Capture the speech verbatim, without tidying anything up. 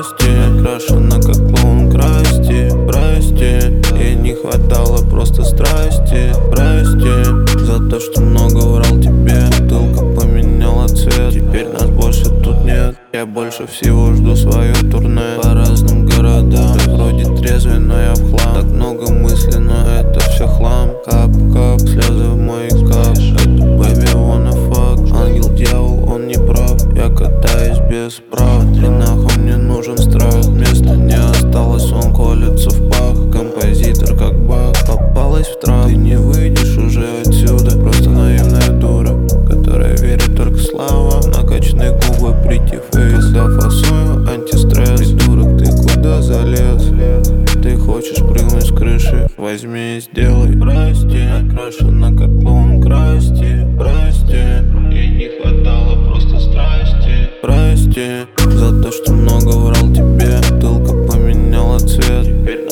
Прости, окрашена как клоун Красти. Прости, ей не хватало просто страсти. Прости за то, что много врал тебе. Бутылка поменяла цвет, теперь нас больше тут нет. Я больше всего жду свое турне по разным городам. Ты вроде трезвый, но я в хлам. Так много мыслей, но это все хлам. Кап-кап, слезы в мой кап. Это baby wanna fuck. Ангел, дьявол, он не прав. Я катаюсь без прав. Смотри, нахуй мне нужен страх. Места не осталось, он колется в пах. Композитор как баг, попалась в трап. Ты не выйдешь уже отсюда. Просто наивная дура, которая верит только в слава. Накачанные губы, прийти фейс. Когда фасую антистресс. Придурок, ты куда залез? Ты хочешь прыгнуть с крыши? Возьми и сделай. Прости, окрашена как клоун Красти. Прости, ей не хватало просто страсти. Прости за то, что много врал тебе. Бутылка поменяла цвет, теперь